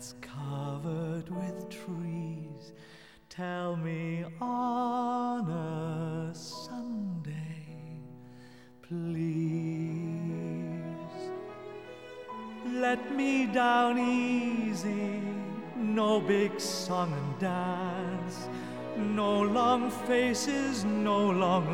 that's covered with trees. Tell me on a Sunday, please. Let me down easy, no big song and dance, no long faces, no long